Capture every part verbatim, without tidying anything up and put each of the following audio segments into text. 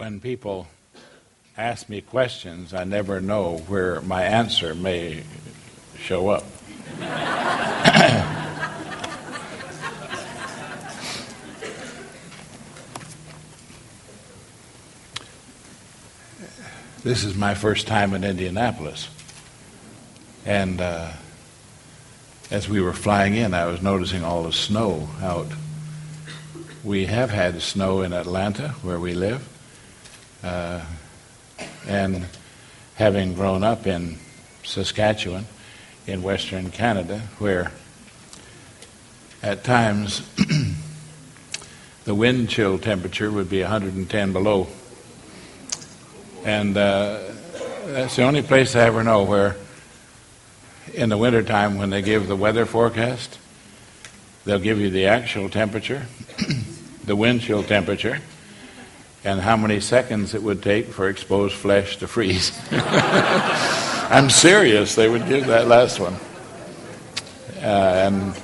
when people ask me questions, I never know where my answer may show up. This is my first time in Indianapolis. And uh, as we were flying in, I was noticing all the snow out. We have had snow in Atlanta, where we live. Uh, and having grown up in Saskatchewan, in Western Canada, where at times the wind chill temperature would be one hundred ten below. And uh, that's the only place I ever know where in the wintertime when they give the weather forecast, they'll give you the actual temperature, the wind chill temperature, and how many seconds it would take for exposed flesh to freeze. I'm serious, they would give that last one. Uh, and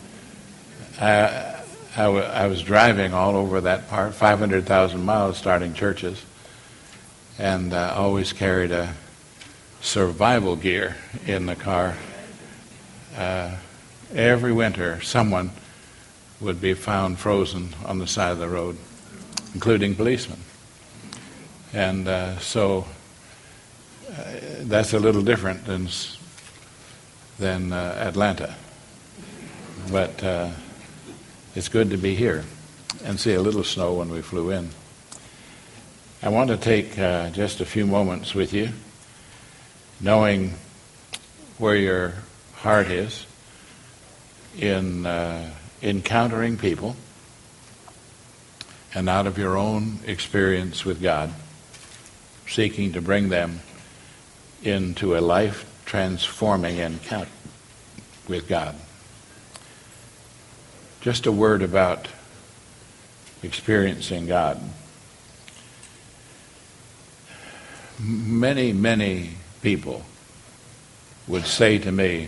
I, I, w- I was driving all over that part, five hundred thousand miles, starting churches, and uh, always carried a survival gear in the car. Uh, every winter, someone would be found frozen on the side of the road, including policemen. And uh, so uh, that's a little different than than uh, Atlanta. But uh, it's good to be here and see a little snow when we flew in. I want to take uh, just a few moments with you, knowing where your heart is in uh, encountering people, and out of your own experience with God, seeking to bring them into a life-transforming encounter with God. Just a word about experiencing God. Many, many people would say to me,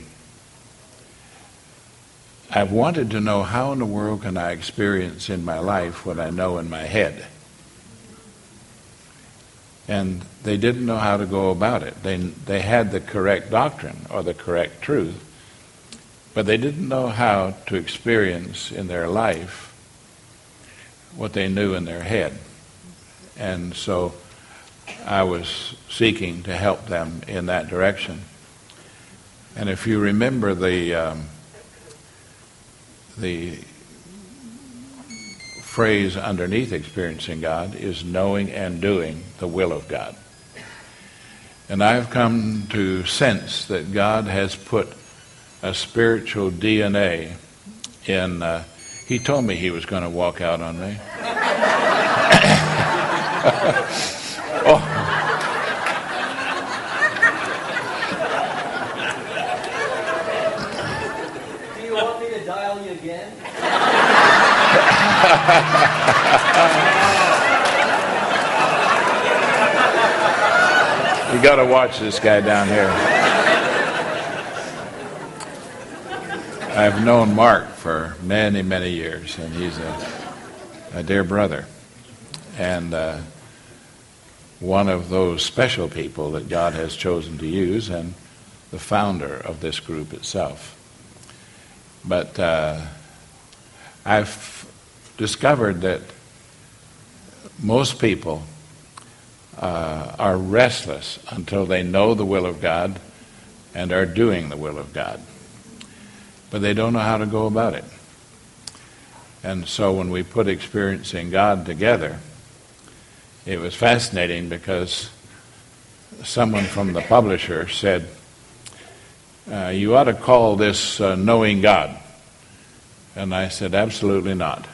I've wanted to know how in the world can I experience in my life what I know in my head. And they didn't know how to go about it. They, they had the correct doctrine or the correct truth, but they didn't know how to experience in their life what they knew in their head. And so I was seeking to help them in that direction. And if you remember, the um, the phrase underneath experiencing God is knowing and doing the will of God. And I've come to sense that God has put a spiritual D N A in, uh, he told me he was going to walk out on me. oh. Do you want me to dial you again? You got to watch this guy down here. I've known Mark for many, many years, and he's a, a dear brother, and uh, one of those special people that God has chosen to use, and the founder of this group itself. But uh, I've discovered that most people uh, are restless until they know the will of God and are doing the will of God. But they don't know how to go about it. And so when we put experiencing God together, it was fascinating because someone from the publisher said, uh, you ought to call this uh, knowing God. And I said, absolutely not.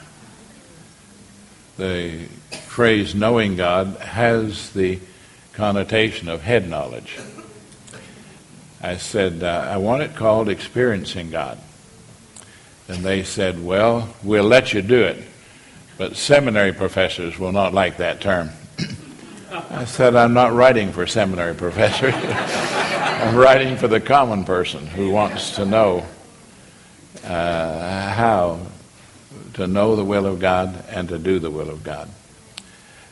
The phrase knowing God has the connotation of head knowledge. I said, uh, I want it called experiencing God. And they said, well, we'll let you do it, but seminary professors will not like that term. I said, I'm not writing for seminary professors. I'm writing for the common person who wants to know uh, how to know the will of God and to do the will of God.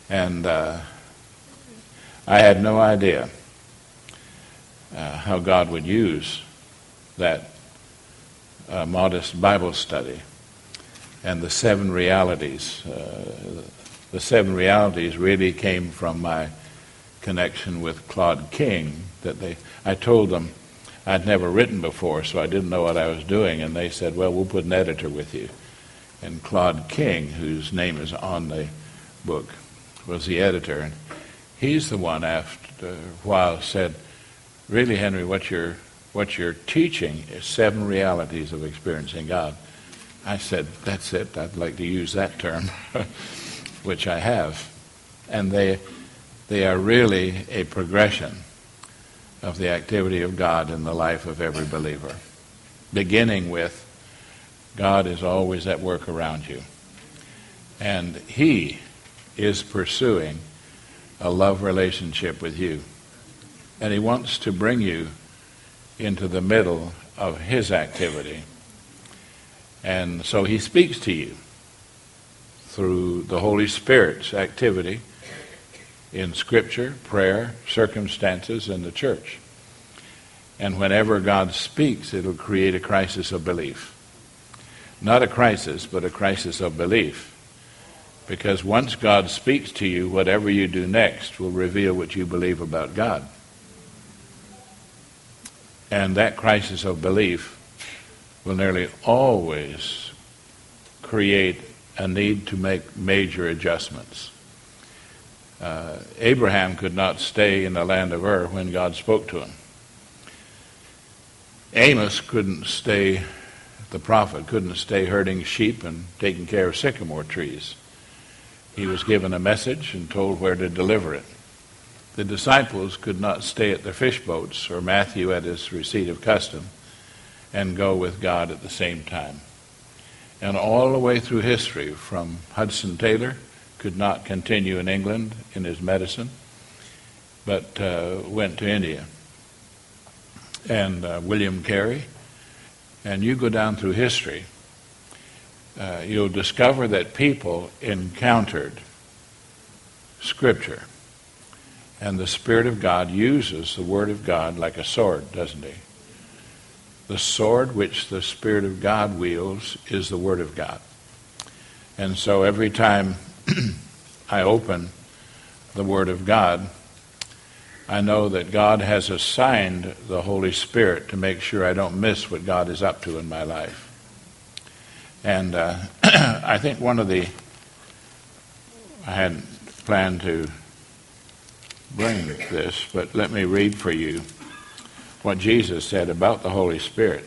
And uh, I had no idea uh, how God would use that uh, modest Bible study and the seven realities. Uh, the seven realities really came from my connection with Claude King. That they, I told them I'd never written before, so I didn't know what I was doing, and they said, well, we'll put an editor with you. And Claude King, whose name is on the book, was the editor. And he's the one after a while said, really, Henry, what you're, what you're teaching is seven realities of experiencing God. I said, that's it. I'd like to use that term, which I have. And they, they are really a progression of the activity of God in the life of every believer, beginning with God is always at work around you. And He is pursuing a love relationship with you. And He wants to bring you into the middle of His activity. And so He speaks to you through the Holy Spirit's activity in Scripture, prayer, circumstances, and the church. And whenever God speaks, it'll create a crisis of belief. Not a crisis, but a crisis of belief. Because once God speaks to you, whatever you do next will reveal what you believe about God. And that crisis of belief will nearly always create a need to make major adjustments. Uh, Abraham could not stay in the land of Ur when God spoke to him. Amos couldn't stay, the prophet couldn't stay herding sheep and taking care of sycamore trees. He was given a message and told where to deliver it. The disciples could not stay at their fish boats or Matthew at his receipt of custom and go with God at the same time. And all the way through history, from Hudson Taylor, could not continue in England in his medicine, but uh, went to India. And uh, William Carey, and you go down through history, uh, you'll discover that people encountered Scripture. And the Spirit of God uses the Word of God like a sword, doesn't He? The sword which the Spirit of God wields is the Word of God. And so every time I open the Word of God, I know that God has assigned the Holy Spirit to make sure I don't miss what God is up to in my life. And uh, I think one of the, I hadn't planned to bring this, but let me read for you what Jesus said about the Holy Spirit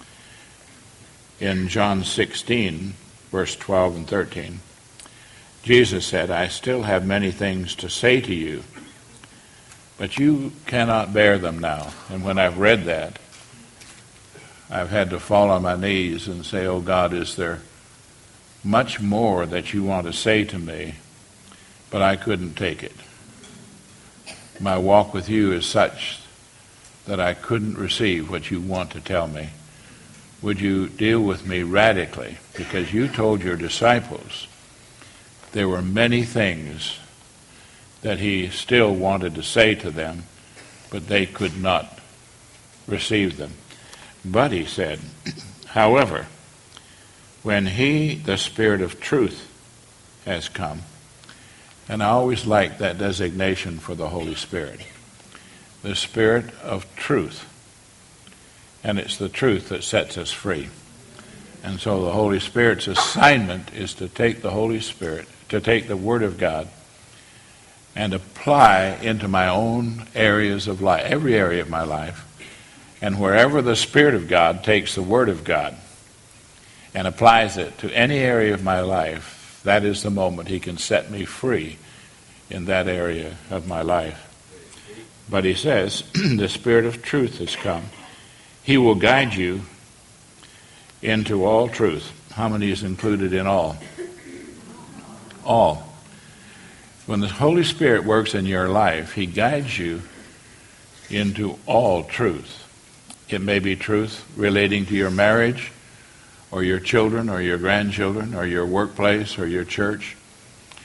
in John sixteen, verse twelve and thirteen. Jesus said, I still have many things to say to you, but you cannot bear them now. And when I've read that, I've had to fall on my knees and say, oh God, is there much more that you want to say to me, but I couldn't take it. My walk with you is such that I couldn't receive what you want to tell me. Would you deal with me radically? Because you told your disciples there were many things that he still wanted to say to them, but they could not receive them. But he said, however, when he, the Spirit of truth, has come, and I always like that designation for the Holy Spirit, the Spirit of truth, and it's the truth that sets us free. And so the Holy Spirit's assignment is to take the Holy Spirit, to take the Word of God, and apply into my own areas of life, every area of my life. And wherever the Spirit of God takes the Word of God and applies it to any area of my life, that is the moment he can set me free in that area of my life. But he says, the Spirit of truth has come. He will guide you into all truth. How many is included in all? All. When the Holy Spirit works in your life, he guides you into all truth. It may be truth relating to your marriage, or your children, or your grandchildren, or your workplace, or your church,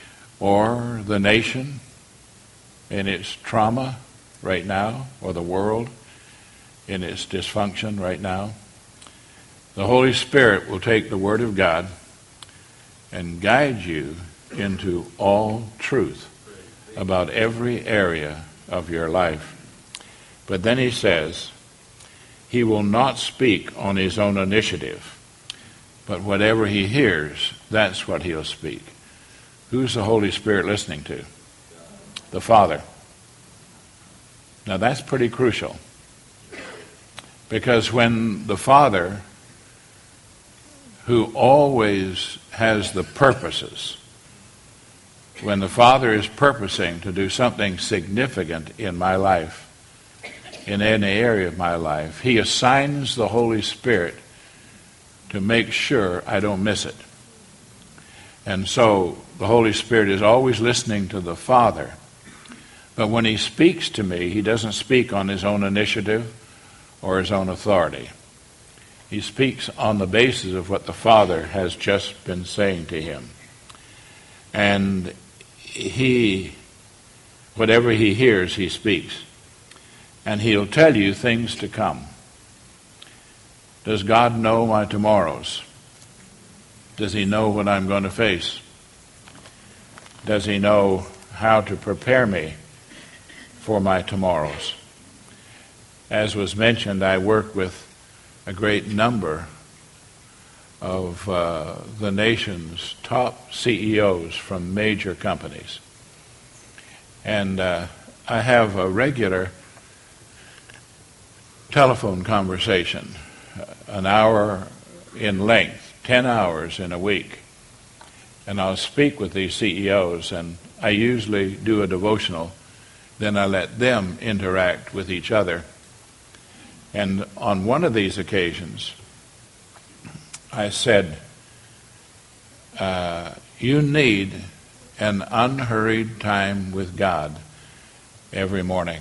or the nation in its trauma right now, or the world in its dysfunction right now, the Holy Spirit will take the Word of God and guide you into all truth about every area of your life. But then he says, he will not speak on his own initiative, but whatever he hears, that's what he'll speak. Who's the Holy Spirit listening to? The Father. Now that's pretty crucial, because when the Father, who always has the purposes, when the Father is purposing to do something significant in my life, in any area of my life, he assigns the Holy Spirit to make sure I don't miss it. And so the Holy Spirit is always listening to the Father. But when he speaks to me, he doesn't speak on his own initiative or his own authority. He speaks on the basis of what the Father has just been saying to him. And he, whatever he hears, he speaks. And he'll tell you things to come. Does God know my tomorrows? Does he know what I'm going to face? Does he know how to prepare me for my tomorrows? As was mentioned, I work with a great number of uh, the nation's top C E Os from major companies. And uh, I have a regular telephone conversation, an hour in length, ten hours in a week. And I'll speak with these C E Os, and I usually do a devotional. Then I let them interact with each other. And on one of these occasions, I said, uh, you need an unhurried time with God every morning,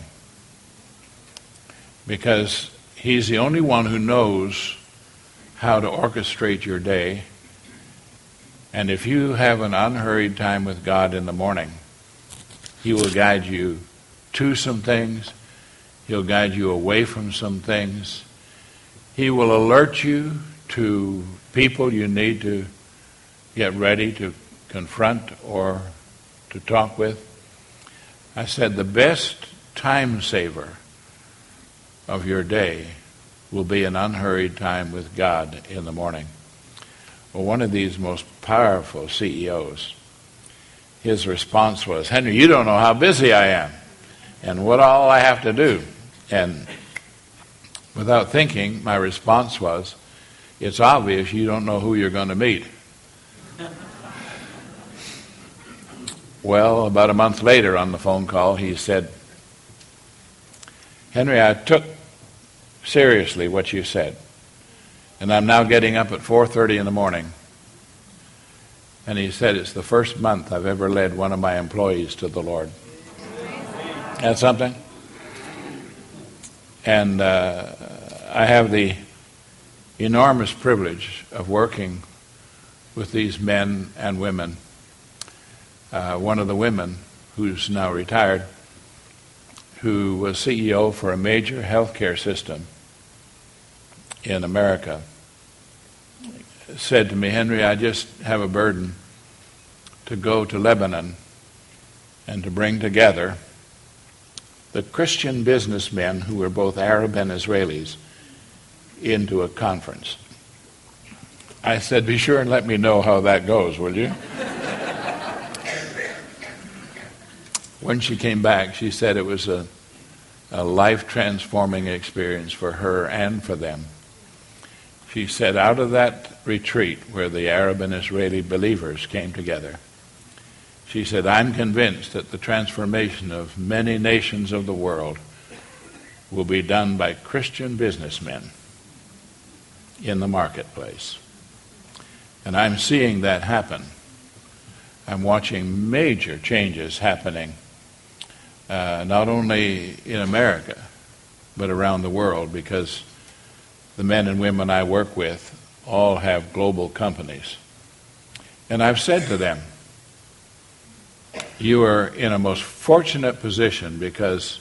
because he's the only one who knows how to orchestrate your day. And if you have an unhurried time with God in the morning, he will guide you to some things. He'll guide you away from some things. He will alert you to people you need to get ready to confront or to talk with. I said the best time saver of your day will be an unhurried time with God in the morning. Well, one of these most powerful C E Os, his response was, Henry, you don't know how busy I am and what all I have to do. And without thinking, my response was, it's obvious you don't know who you're going to meet. Well, about a month later on the phone call, he said, Henry, I took seriously what you said, and I'm now getting up at four thirty in the morning. And he said, it's the first month I've ever led one of my employees to the Lord. That's something? And uh, I have the enormous privilege of working with these men and women. Uh, one of the women, who's now retired, who was C E O for a major healthcare system in America, said to me, Henry, I just have a burden to go to Lebanon and to bring together the Christian businessmen who were both Arab and Israelis into a conference. I said, be sure and let me know how that goes, will you? When she came back, she said it was a, a life-transforming experience for her and for them. She said, out of that retreat where the Arab and Israeli believers came together, she said, I'm convinced that the transformation of many nations of the world will be done by Christian businessmen in the marketplace. And I'm seeing that happen. I'm watching major changes happening, uh, not only in America, but around the world, because the men and women I work with all have global companies. And I've said to them, you are in a most fortunate position, because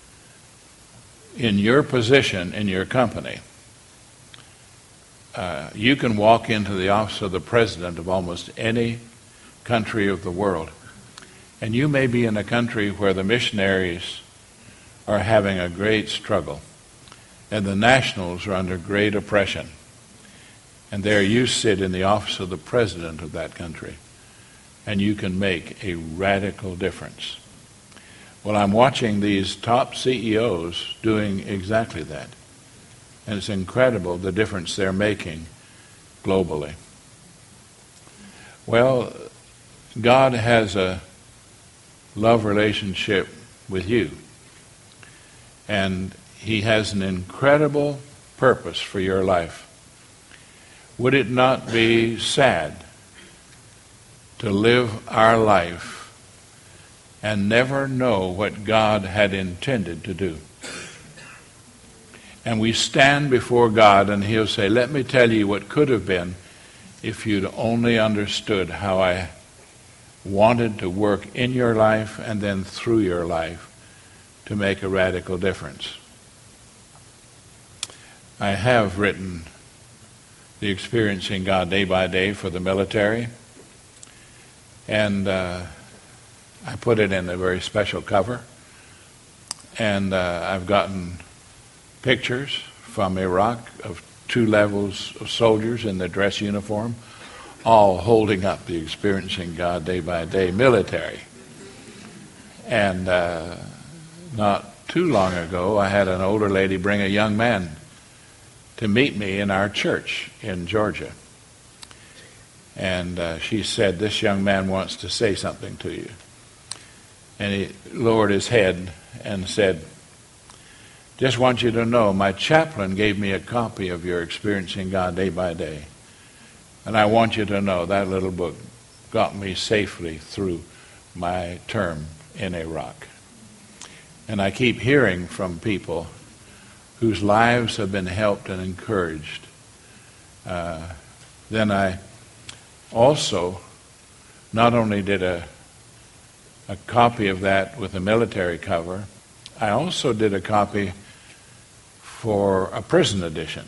in your position, in your company, uh, you can walk into the office of the president of almost any country of the world. And you may be in a country where the missionaries are having a great struggle, and the nationals are under great oppression. And there you sit in the office of the president of that country, and you can make a radical difference. Well, I'm watching these top C E Os doing exactly that. And it's incredible the difference they're making globally. Well, God has a love relationship with you. And he has an incredible purpose for your life. Would it not be sad to live our life and never know what God had intended to do? And we stand before God and he'll say, let me tell you what could have been if you'd only understood how I wanted to work in your life and then through your life to make a radical difference. I have written the Experiencing God Day by Day for the military, and uh, I put it in a very special cover, and uh, I've gotten pictures from Iraq of two levels of soldiers in their dress uniform, all holding up the Experiencing God Day by Day military. And uh, not too long ago, I had an older lady bring a young man to meet me in our church in Georgia. And uh, she said, this young man wants to say something to you. And he lowered his head and said, just want you to know, my chaplain gave me a copy of your Experiencing God Day by Day. And I want you to know that little book got me safely through my term in Iraq. And I keep hearing from people whose lives have been helped and encouraged. Uh, then I also not only did a, a copy of that with a military cover, I also did a copy for a prison edition.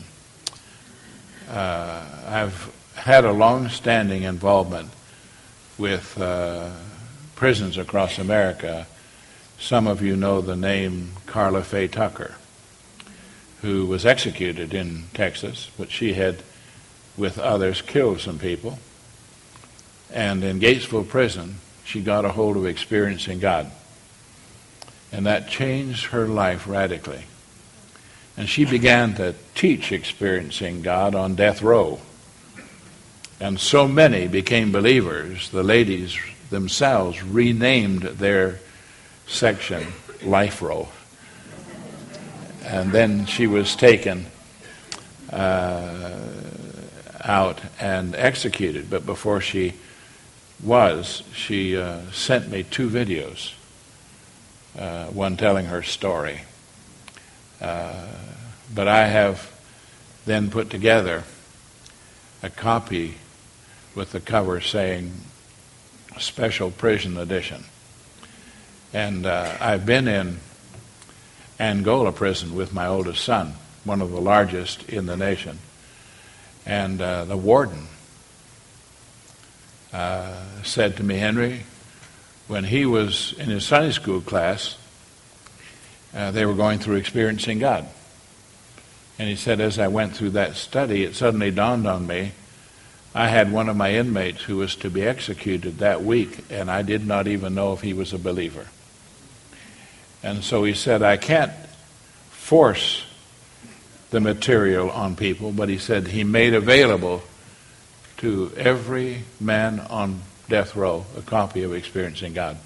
Uh, I've had a long-standing involvement with uh, prisons across America. Some of you know the name Carla Faye Tucker, who was executed in Texas, but she had, with others, killed some people. And in Gatesville Prison, she got a hold of Experiencing God. And that changed her life radically. And she began to teach Experiencing God on death row. And so many became believers, the ladies themselves renamed their section Life Row. And then she was taken uh, out and executed. But before she was, she uh, sent me two videos, uh, one telling her story. Uh, but I have then put together a copy with the cover saying Special Prison Edition. And uh, I've been in Angola prison with my oldest son, one of the largest in the nation. And uh, the warden uh, said to me, Henry, when he was in his Sunday school class, uh, they were going through Experiencing God. And he said, as I went through that study, it suddenly dawned on me, I had one of my inmates who was to be executed that week, and I did not even know if he was a believer. And so he said, I can't force the material on people, but he said he made available to every man on death row a copy of Experiencing God.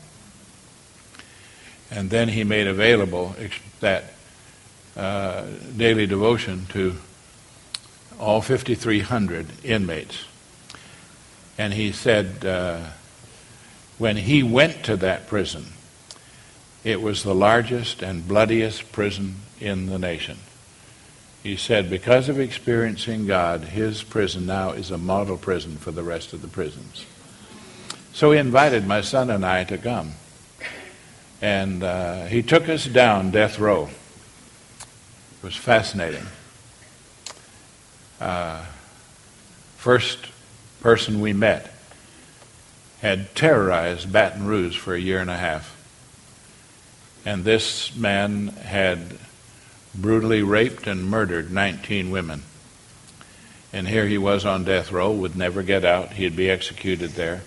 And then he made available that uh, daily devotion to all fifty-three hundred inmates. And he said uh, when he went to that prison, it was the largest and bloodiest prison in the nation. He said because of Experiencing God, his prison now is a model prison for the rest of the prisons. So he invited my son and I to come. And uh, he took us down death row. It was fascinating. Uh, first person we met had terrorized Baton Rouge for a year and a half. And this man had brutally raped and murdered nineteen women. And here he was on death row, would never get out. He'd be executed there.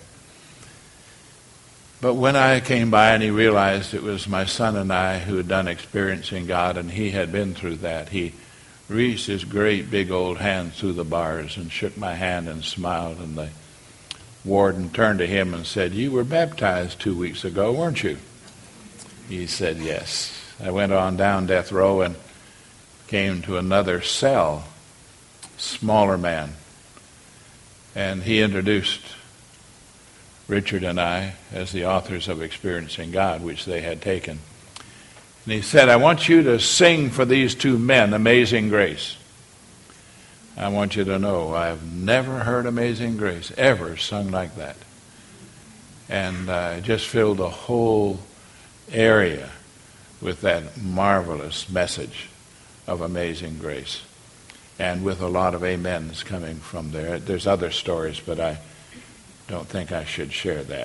But when I came by and he realized it was my son and I who had done Experiencing God, and he had been through that, he reached his great big old hand through the bars and shook my hand and smiled. And the warden turned to him and said, "You were baptized two weeks ago, weren't you?" He said, "Yes." I went on down death row and came to another cell, smaller man. And he introduced Richard and I as the authors of Experiencing God, which they had taken. And he said, "I want you to sing for these two men, Amazing Grace." I want you to know, I've never heard Amazing Grace ever sung like that. And uh, it just filled the whole area with that marvelous message of Amazing Grace. And with a lot of amens coming from there. There's other stories, but I don't think I should share that.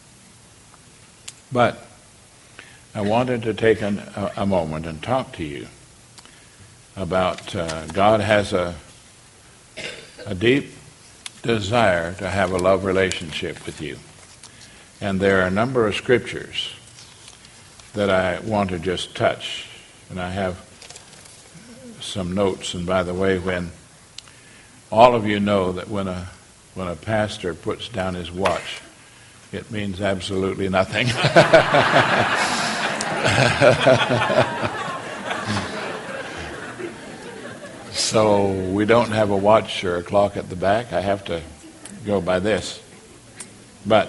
But I wanted to take an, a, a moment and talk to you about uh, God has a, a deep desire to have a love relationship with you. And there are a number of scriptures that I want to just touch. And I have some notes. And by the way, when all of you know that when a when a pastor puts down his watch, it means absolutely nothing. So we don't have a watch or a clock at the back. I have to go by this. But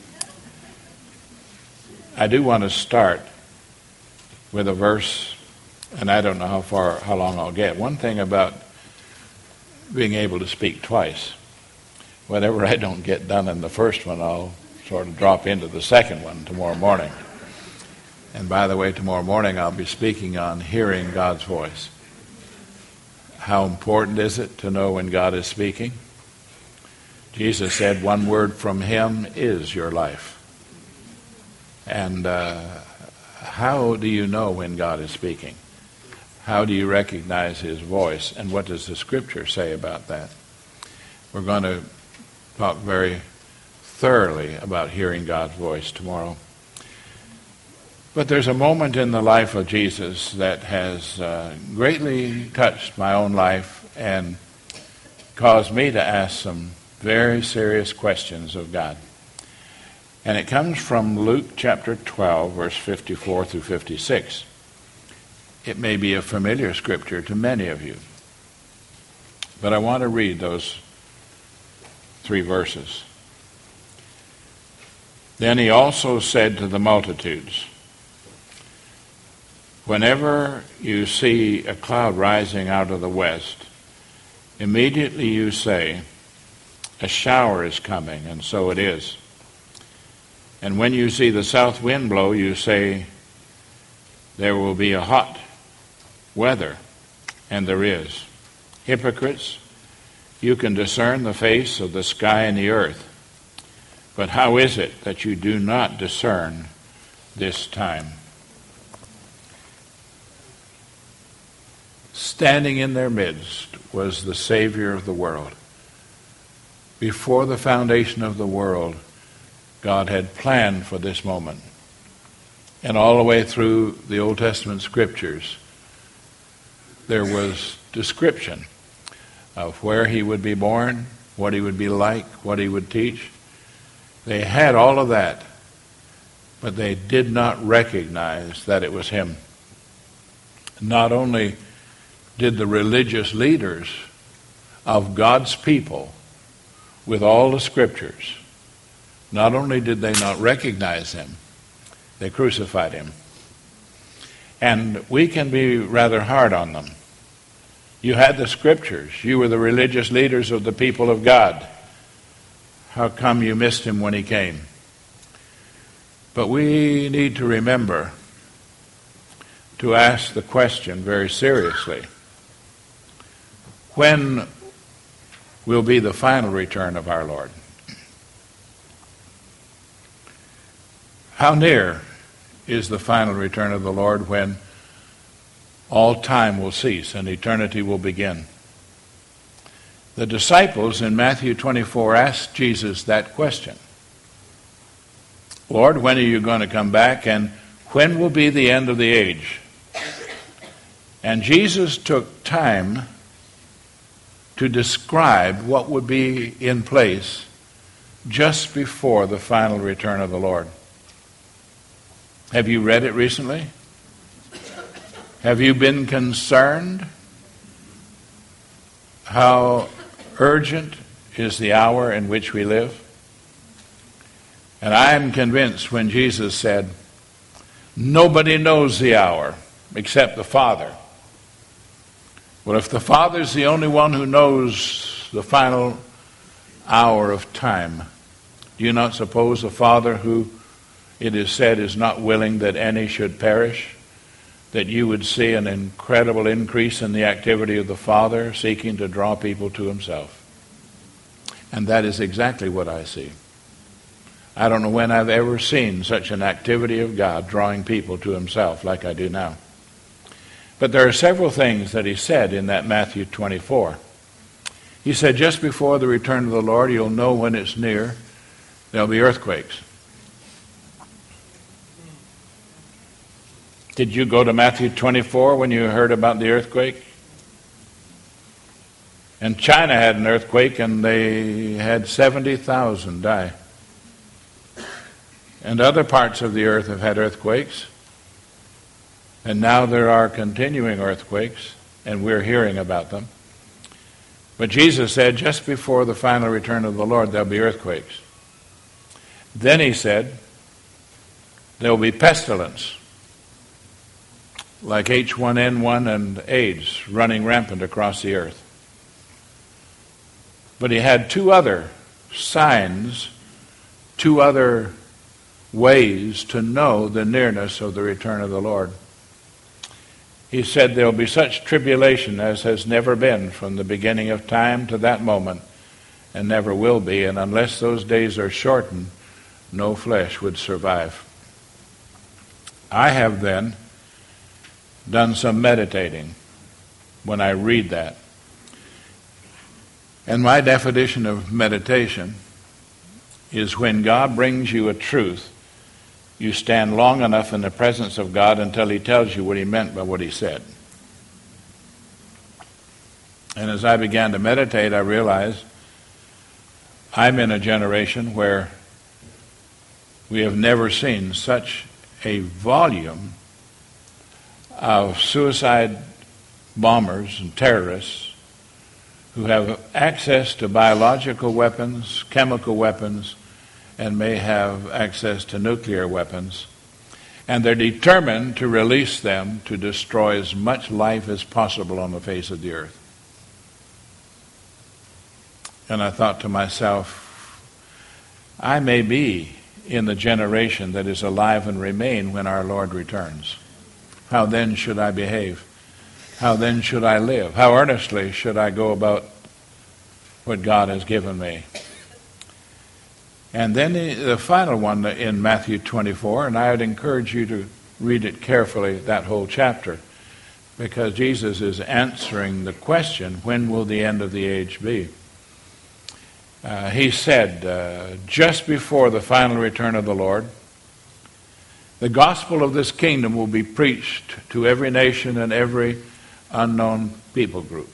I do want to start with a verse, and I don't know how far, how long I'll get. One thing about being able to speak twice, whatever I don't get done in the first one, I'll sort of drop into the second one tomorrow morning. And by the way, tomorrow morning I'll be speaking on hearing God's voice. How important is it to know when God is speaking? Jesus said one word from him is your life. And uh, how do you know when God is speaking? How do you recognize his voice? And what does the scripture say about that? We're going to talk very thoroughly about hearing God's voice tomorrow. But there's a moment in the life of Jesus that has uh, greatly touched my own life and caused me to ask some very serious questions of God. And it comes from Luke chapter twelve, verse fifty-four through fifty-six. It may be a familiar scripture to many of you, but I want to read those three verses. Then he also said to the multitudes, "Whenever you see a cloud rising out of the west, immediately you say, 'A shower is coming,' and so it is. And when you see the south wind blow, you say, 'There will be a hot weather,' and there is. Hypocrites, you can discern the face of the sky and the earth, but how is it that you do not discern this time?" Standing in their midst was the Savior of the world. Before the foundation of the world, God had planned for this moment. And all the way through the Old Testament scriptures, there was description of where he would be born, what he would be like, what he would teach. They had all of that, but they did not recognize that it was him. Not only did the religious leaders of God's people, with all the scriptures, not only did they not recognize him, they crucified him. And we can be rather hard on them. You had the scriptures. You were the religious leaders of the people of God. How come you missed him when he came? But we need to remember to ask the question very seriously. When will be the final return of our Lord? How near is the final return of the Lord when all time will cease and eternity will begin? The disciples in Matthew twenty-four asked Jesus that question. Lord, when are you going to come back, and when will be the end of the age? And Jesus took time to describe what would be in place just before the final return of the Lord. Have you read it recently? Have you been concerned how urgent is the hour in which we live? And I am convinced when Jesus said, nobody knows the hour except the Father. Well, if the Father's the only one who knows the final hour of time, do you not suppose the Father, who it is said is not willing that any should perish, that you would see an incredible increase in the activity of the Father seeking to draw people to himself? And that is exactly what I see. I don't know when I've ever seen such an activity of God drawing people to himself like I do now. But there are several things that he said in that Matthew twenty-four. He said, just before the return of the Lord, you'll know when it's near. There'll be earthquakes. Did you go to Matthew twenty-four when you heard about the earthquake? And China had an earthquake, and they had seventy thousand die. And other parts of the earth have had earthquakes. And now there are continuing earthquakes, and we're hearing about them. But Jesus said, just before the final return of the Lord, there'll be earthquakes. Then he said, there'll be pestilence, like H one N one and AIDS running rampant across the earth. But he had two other signs, two other ways to know the nearness of the return of the Lord. He said there will be such tribulation as has never been from the beginning of time to that moment, and never will be, and unless those days are shortened, no flesh would survive. I have then done some meditating when I read that. And my definition of meditation is when God brings you a truth, you stand long enough in the presence of God until he tells you what he meant by what he said. And as I began to meditate, I realized I'm in a generation where we have never seen such a volume of suicide bombers and terrorists who have access to biological weapons, chemical weapons, and may have access to nuclear weapons. And they're determined to release them to destroy as much life as possible on the face of the earth. And I thought to myself, I may be in the generation that is alive and remain when our Lord returns. How then should I behave? How then should I live? How earnestly should I go about what God has given me? And then the, the final one in Matthew twenty-four, and I would encourage you to read it carefully, that whole chapter, because Jesus is answering the question, when will the end of the age be? Uh, he said, uh, just before the final return of the Lord, the gospel of this kingdom will be preached to every nation and every unknown people group.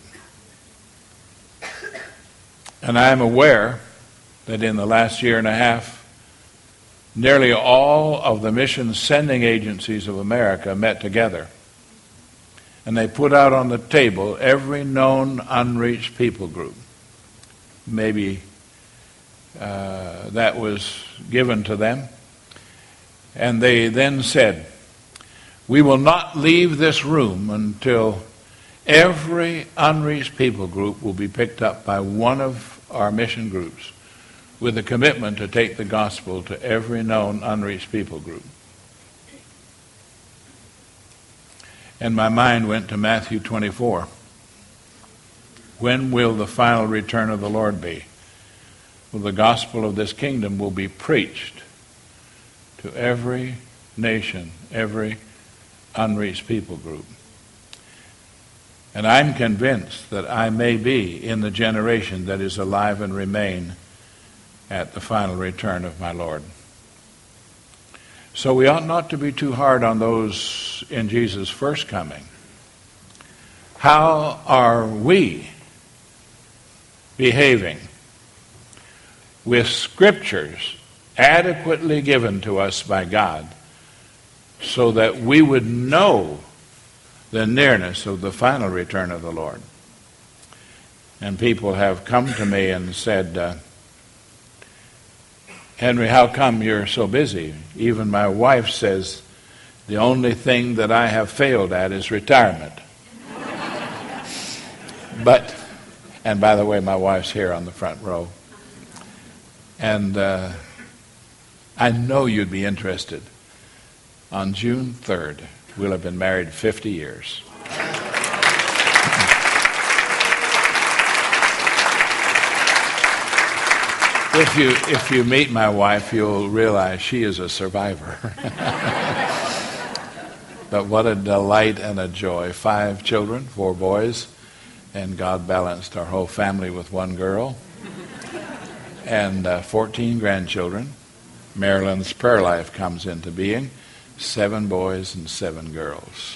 And I am aware that in the last year and a half, nearly all of the mission sending agencies of America met together. And they put out on the table every known unreached people group. Maybe uh, that was given to them. And they then said, we will not leave this room until every unreached people group will be picked up by one of our mission groups with a commitment to take the gospel to every known unreached people group. And my mind went to Matthew twenty-four. When will the final return of the Lord be? Well, the gospel of this kingdom will be preached to every nation, every unreached people group. And I'm convinced that I may be in the generation that is alive and remain at the final return of my Lord. So we ought not to be too hard on those in Jesus' first coming. How are we behaving with scriptures adequately given to us by God so that we would know the nearness of the final return of the Lord? And people have come to me and said, uh, Henry, how come you're so busy? Even my wife says the only thing that I have failed at is retirement. But, and by the way, my wife's here on the front row. And uh, I know you'd be interested. On June third, we'll have been married fifty years. If you if you meet my wife, you'll realize she is a survivor. But what a delight and a joy. Five children, four boys, and God balanced our whole family with one girl. And uh, fourteen grandchildren. Marilyn's prayer life comes into being. Seven boys and seven girls.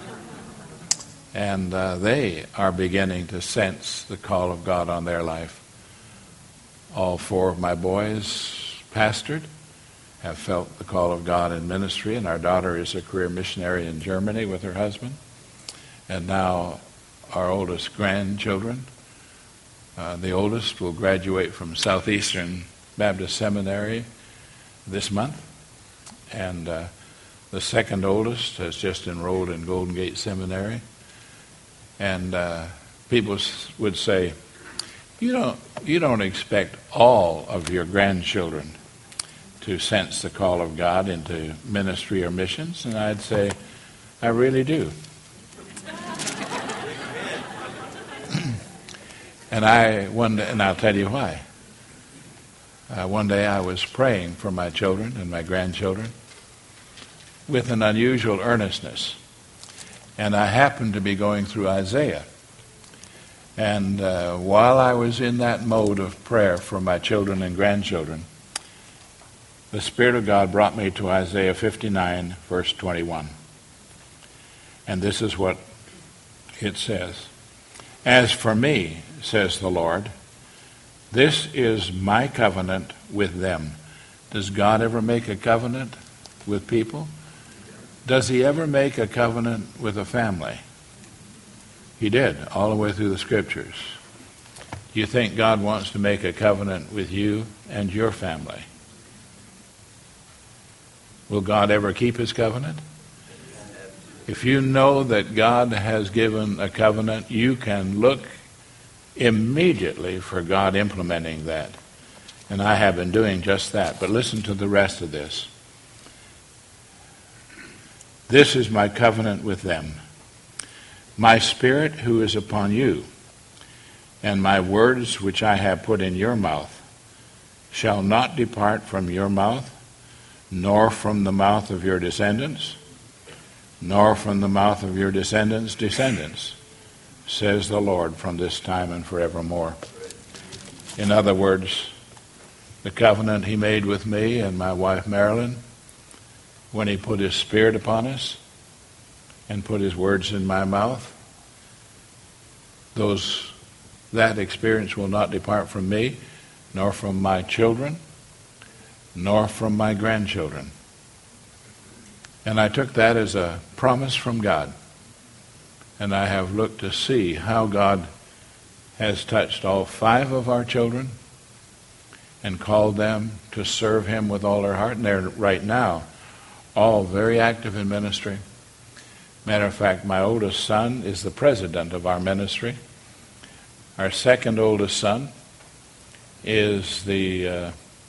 And uh, they are beginning to sense the call of God on their life. All four of my boys pastored, have felt the call of God in ministry, and our daughter is a career missionary in Germany with her husband. And now our oldest grandchildren, uh, the oldest will graduate from Southeastern Baptist Seminary this month, and uh, the second oldest has just enrolled in Golden Gate Seminary. And uh, people would say, you don't, you don't expect all of your grandchildren to sense the call of God into ministry or missions. And I'd say, I really do. and I one day, and I'll tell you why. Uh, one day I was praying for my children and my grandchildren with an unusual earnestness. And I happened to be going through Isaiah. And uh, while I was in that mode of prayer for my children and grandchildren, the Spirit of God brought me to Isaiah fifty-nine, verse twenty-one. And this is what it says. As for me, says the Lord, this is my covenant with them. Does God ever make a covenant with people? Does he ever make a covenant with a family? He did, all the way through the Scriptures. Do you think God wants to make a covenant with you and your family? Will God ever keep his covenant? If you know that God has given a covenant, you can look immediately for God implementing that. And I have been doing just that. But listen to the rest of this. This is my covenant with them. My Spirit who is upon you, and my words which I have put in your mouth, shall not depart from your mouth, nor from the mouth of your descendants, nor from the mouth of your descendants' descendants, says the Lord, from this time and forevermore. In other words, the covenant he made with me and my wife Marilyn, when he put his Spirit upon us and put his words in my mouth, those that experience will not depart from me, nor from my children, nor from my grandchildren. And I took that as a promise from God. And I have looked to see how God has touched all five of our children and called them to serve him with all their heart. And they're right now all very active in ministry. Matter of fact, my oldest son is the president of our ministry. Our second oldest son is the uh,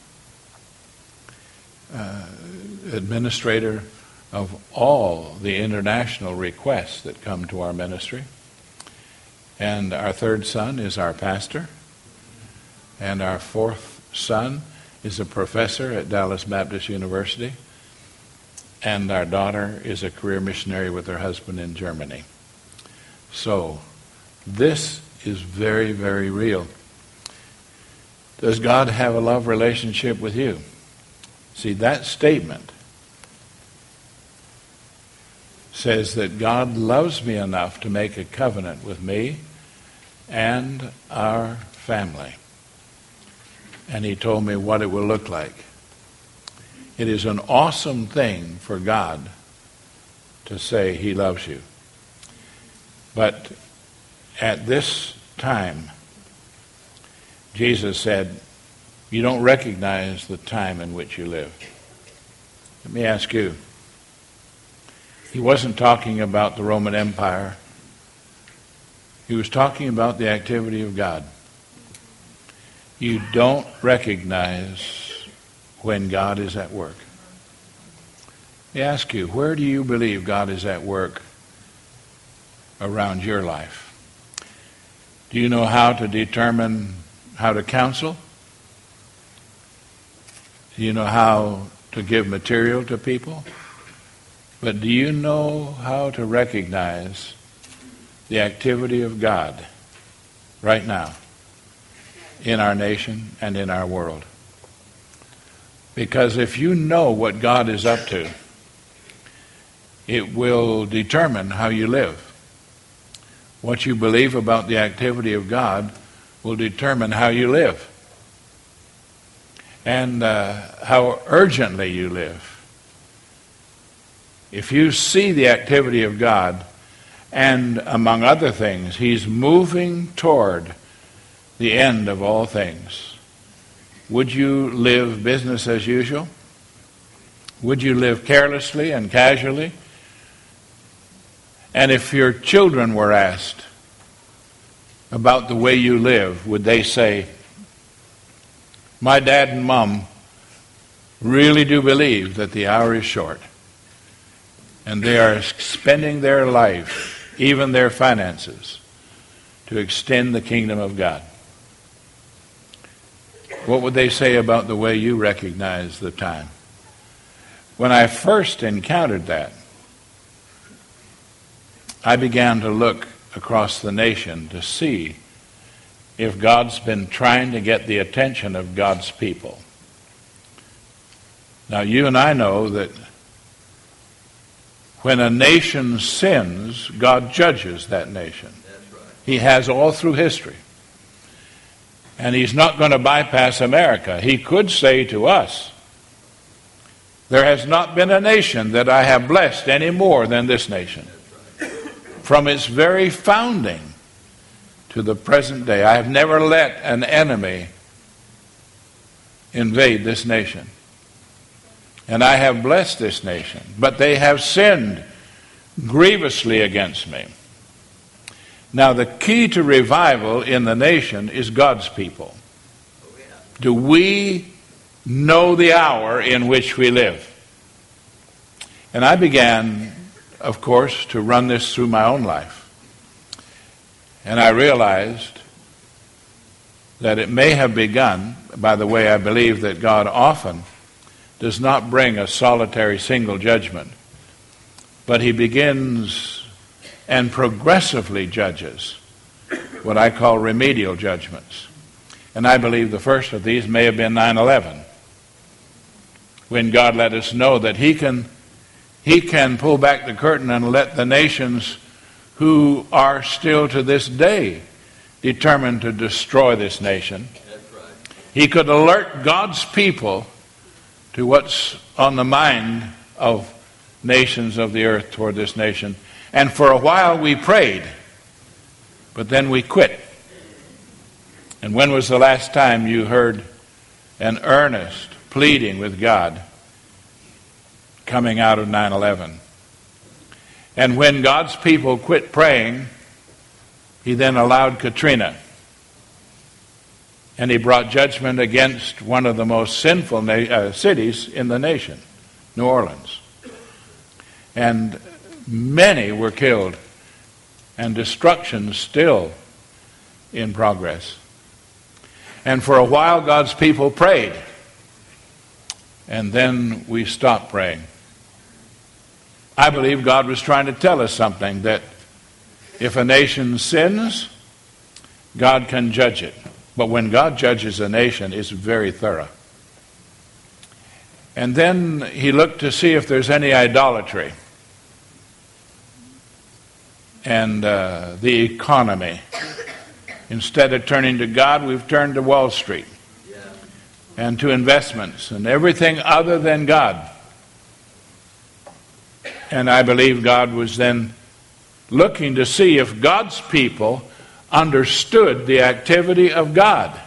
uh, administrator of all the international requests that come to our ministry. And our third son is our pastor. And our fourth son is a professor at Dallas Baptist University. And our daughter is a career missionary with her husband in Germany. So, this is very, very real. Does God have a love relationship with you? See, that statement says that God loves me enough to make a covenant with me and our family. And he told me what it will look like. It is an awesome thing for God to say he loves you. But at this time, Jesus said, you don't recognize the time in which you live. Let me ask you. He wasn't talking about the Roman Empire. He was talking about the activity of God. You don't recognize when God is at work. Let me ask you, where do you believe God is at work around your life? Do you know how to determine how to counsel? Do you know how to give material to people? But do you know how to recognize the activity of God right now in our nation and in our world? Because if you know what God is up to, it will determine how you live. What you believe about the activity of God will determine how you live and uh, how urgently you live. If you see the activity of God, and among other things, he's moving toward the end of all things, would you live business as usual? Would you live carelessly and casually? And if your children were asked about the way you live, would they say, my dad and mom really do believe that the hour is short, and they are spending their life, even their finances, to extend the kingdom of God? What would they say about the way you recognize the time? When I first encountered that, I began to look across the nation to see if God's been trying to get the attention of God's people. Now, you and I know that when a nation sins, God judges that nation. That's right. He has all through history. And he's not going to bypass America. He could say to us, there has not been a nation that I have blessed any more than this nation. From its very founding to the present day, I have never let an enemy invade this nation. And I have blessed this nation, but they have sinned grievously against me. Now, the key to revival in the nation is God's people. Do we know the hour in which we live? And I began, of course, to run this through my own life. And I realized that it may have begun, by the way, I believe that God often does not bring a solitary single judgment, but he begins and progressively judges what I call remedial judgments. And I believe the first of these may have been nine eleven, when God let us know that he can he can pull back the curtain and let the nations who are still to this day determined to destroy this nation. That's right. He could alert God's people to what's on the mind of nations of the earth toward this nation. And for a while we prayed, but then we quit. And when was the last time you heard an earnest pleading with God coming out of nine eleven? And when God's people quit praying, he then allowed Katrina. And he brought judgment against one of the most sinful na- uh, cities in the nation, New Orleans. And many were killed, and destruction still in progress. And for a while, God's people prayed. And then we stopped praying. I believe God was trying to tell us something, that if a nation sins, God can judge it. But when God judges a nation, it's very thorough. And then he looked to see if there's any idolatry. And uh, the economy. Instead of turning to God, we've turned to Wall Street. Yeah. And to investments and everything other than God. And I believe God was then looking to see if God's people understood the activity of God.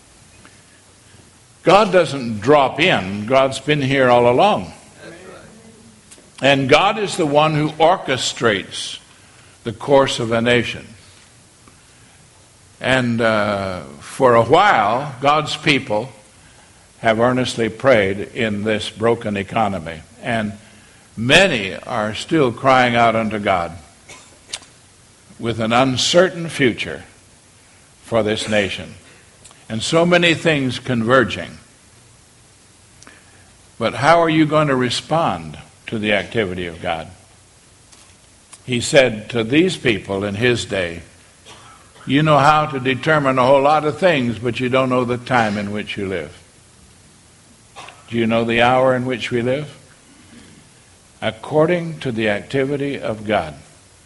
God doesn't drop in. God's been here all along. And God is the one who orchestrates the course of a nation. And uh, for a while, God's people have earnestly prayed in this broken economy. And many are still crying out unto God with an uncertain future for this nation. And so many things converging. But how are you going to respond to the activity of God? He said to these people in his day, you know how to determine a whole lot of things, but you don't know the time in which you live. Do you know the hour in which we live? According to the activity of God.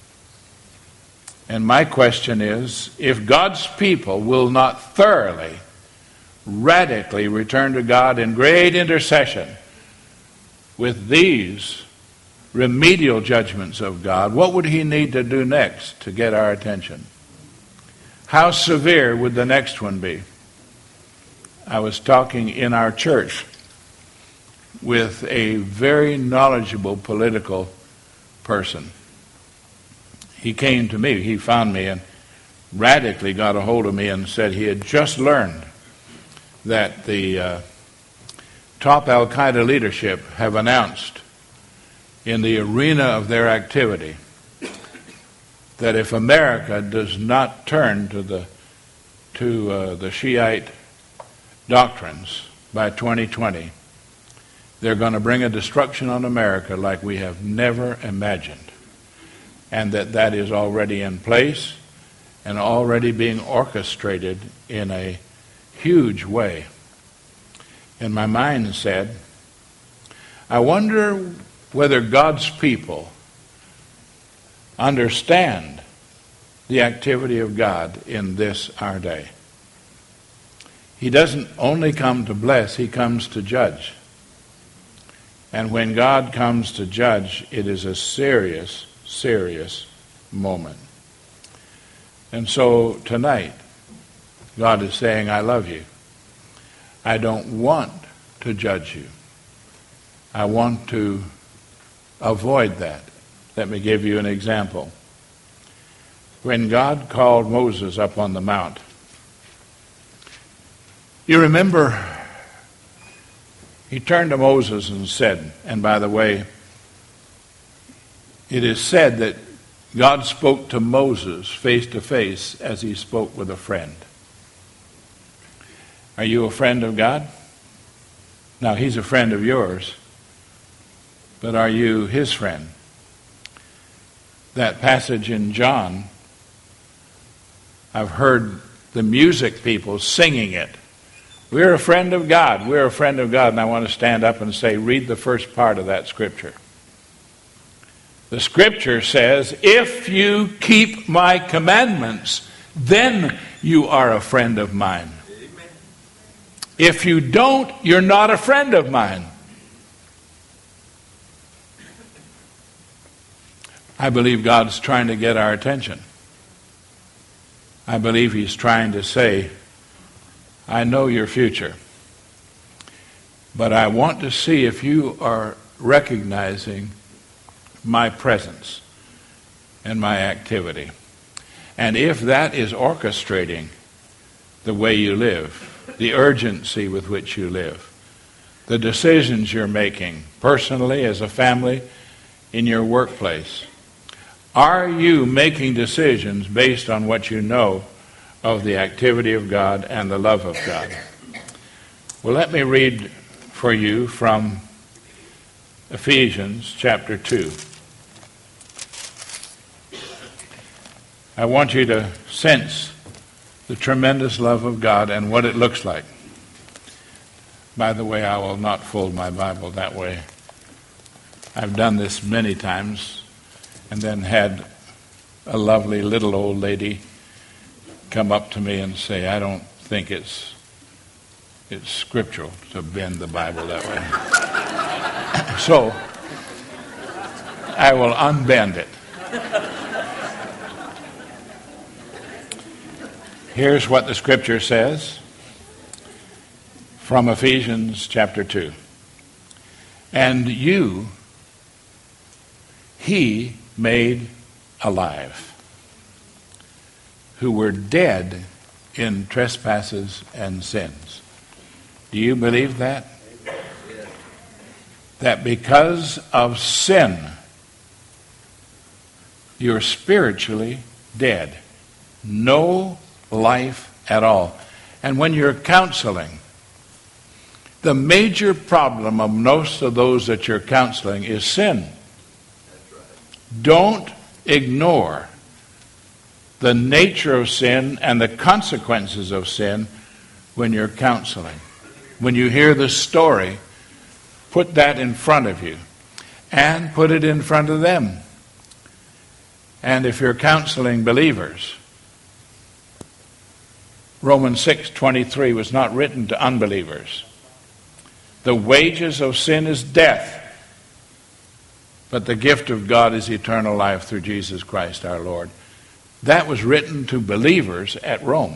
And my question is, if God's people will not thoroughly, radically return to God in great intercession with these remedial judgments of God, what would he need to do next to get our attention? How severe would the next one be? I was talking in our church with a very knowledgeable political person. He came to me, he found me and radically got a hold of me and said he had just learned that the uh, top Al-Qaeda leadership have announced in the arena of their activity that if America does not turn to the to uh, the Shiite doctrines by twenty twenty, they're going to bring a destruction on America like we have never imagined. And that that is already in place and already being orchestrated in a huge way. And my mind said, I wonder whether God's people understand the activity of God in this our day. He doesn't only come to bless, he comes to judge. And when God comes to judge, it is a serious, serious moment. And so tonight, God is saying, I love you. I don't want to judge you. I want to avoid that. Let me give you an example. When God called Moses up on the mount, you remember he turned to Moses and said, and by the way, it is said that God spoke to Moses face to face as he spoke with a friend. Are you a friend of God? Now, he's a friend of yours, but are you his friend? That passage in John, I've heard the music people singing it. We're a friend of God. We're a friend of God. And I want to stand up and say, read the first part of that scripture. The scripture says, if you keep my commandments, then you are a friend of mine. Amen. If you don't, you're not a friend of mine. I believe God's trying to get our attention. I believe he's trying to say, I know your future, but I want to see if you are recognizing my presence and my activity. And if that is orchestrating the way you live, the urgency with which you live, the decisions you're making personally, as a family, in your workplace. Are you making decisions based on what you know of the activity of God and the love of God? Well, let me read for you from Ephesians chapter two. I want you to sense the tremendous love of God and what it looks like. By the way, I will not fold my Bible that way. I've done this many times and then had a lovely little old lady come up to me and say, I don't think it's it's scriptural to bend the Bible that way. So, I will unbend it. Here's what the scripture says from Ephesians chapter two. And you, he made alive, who were dead in trespasses and sins. Do you believe that? That because of sin, you're spiritually dead. No life at all. And when you're counseling, the major problem of most of those that you're counseling is sin. Don't ignore the nature of sin and the consequences of sin when you're counseling. When you hear the story, put that in front of you and put it in front of them. And if you're counseling believers, Romans six twenty-three was not written to unbelievers. The wages of sin is death, but the gift of God is eternal life through Jesus Christ our Lord. That was written to believers at Rome.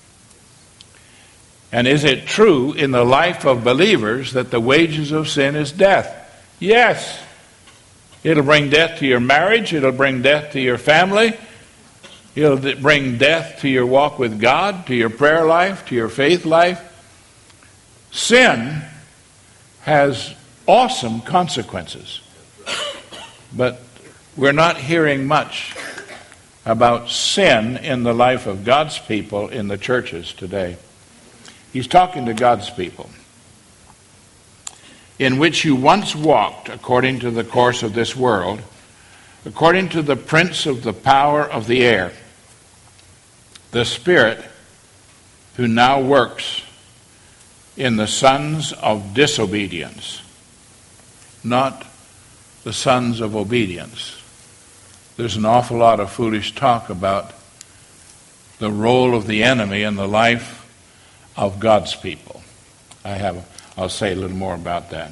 And is it true in the life of believers that the wages of sin is death? Yes. It'll bring death to your marriage. It'll bring death to your family. It'll bring death to your walk with God, to your prayer life, to your faith life. Sin has awesome consequences. But we're not hearing much about sin in the life of God's people in the churches today. He's talking to God's people. In which you once walked according to the course of this world, according to the prince of the power of the air, the Spirit who now works in the sons of disobedience, not the sons of obedience. There's an awful lot of foolish talk about the role of the enemy in the life of God's people. I have, I'll say a little more about that.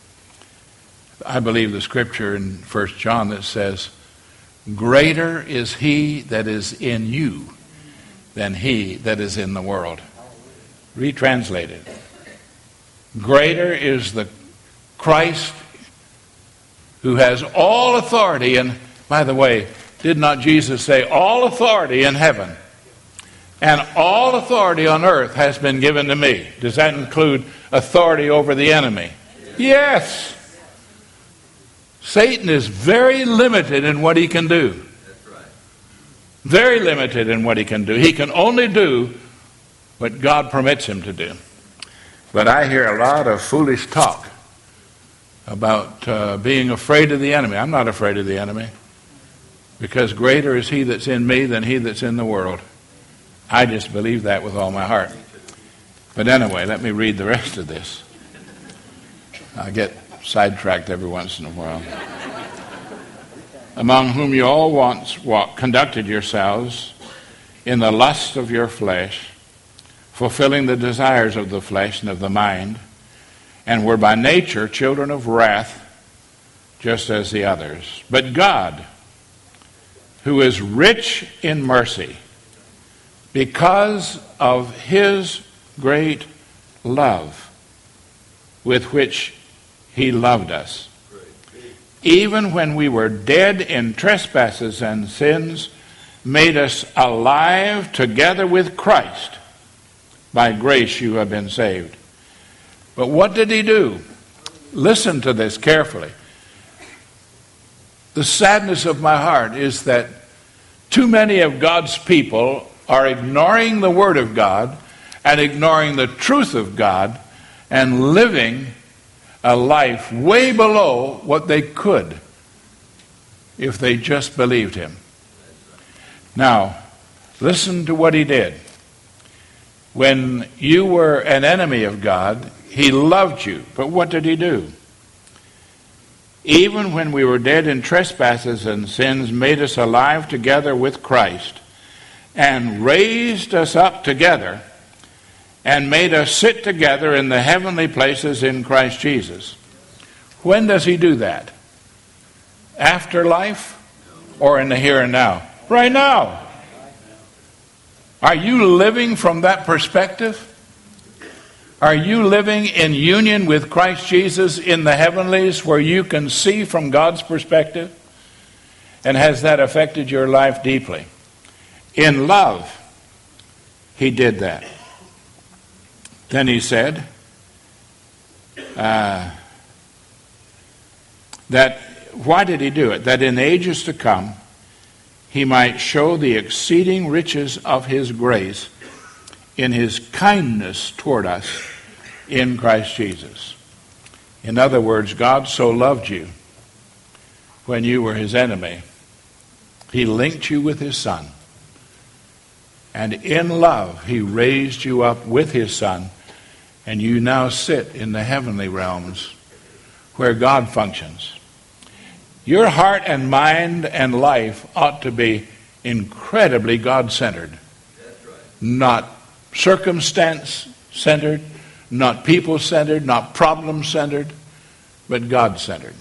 I believe the scripture in First John that says, greater is he that is in you than he that is in the world. Retranslated. Greater is the Christ who has all authority. And by the way, did not Jesus say all authority in heaven and all authority on earth has been given to me? Does that include authority over the enemy? Yes. Satan is very limited in what he can do. Very limited in what he can do. He can only do what God permits him to do. But I hear a lot of foolish talk about uh, being afraid of the enemy. I'm not afraid of the enemy, because greater is he that's in me than he that's in the world. I just believe that with all my heart. But anyway, let me read the rest of this. I get sidetracked every once in a while. Among whom you all once walked, conducted yourselves in the lust of your flesh, fulfilling the desires of the flesh and of the mind, and were by nature children of wrath, just as the others. But God, who is rich in mercy, because of his great love with which he loved us, even when we were dead in trespasses and sins, made us alive together with Christ. By grace you have been saved. But what did he do? Listen to this carefully. The sadness of my heart is that too many of God's people are ignoring the Word of God and ignoring the truth of God and living a life way below what they could if they just believed him. Now, listen to what he did. When you were an enemy of God, he loved you. But what did he do? Even when we were dead in trespasses and sins, made us alive together with Christ, and raised us up together, and made us sit together in the heavenly places in Christ Jesus. When does he do that? After life or in the here and now? Right now. Are you living from that perspective? Are you living in union with Christ Jesus in the heavenlies where you can see from God's perspective? And has that affected your life deeply? In love, he did that. Then he said uh, that, why did he do it? That in ages to come, he might show the exceeding riches of his grace in his kindness toward us in Christ Jesus. In other words, God so loved you when you were his enemy, he linked you with his Son. And in love, he raised you up with his Son, and you now sit in the heavenly realms where God functions. Your heart and mind and life ought to be incredibly God-centered. That's right. Not circumstance-centered, not people-centered, not problem-centered, but God-centered.